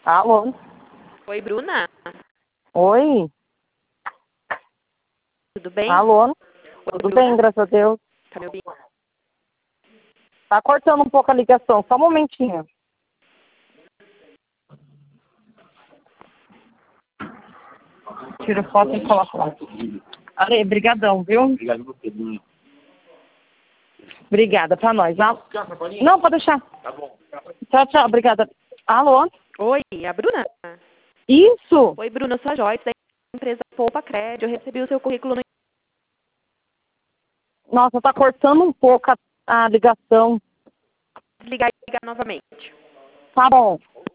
Alô? Oi, Bruna. Oi? Tudo bem? Alô? Oi, Tudo Bruna? bem, graças a Deus. Tá me ouvindo? Tá cortando um pouco a ligação, só um momentinho. Tira foto e coloca lá. Ale, brigadão, viu? Obrigado por você, Bruno. Obrigada, pra nós. Não, pode deixar. Tá bom. Tchau, tchau, obrigada. Alô? Oi, a Bruna? Isso? Oi, Bruna, eu sou a Joyce da empresa Poupa Crédito. Eu recebi o seu currículo no... Nossa, tá cortando um pouco a ligação. Desligar e ligar novamente. Tá bom.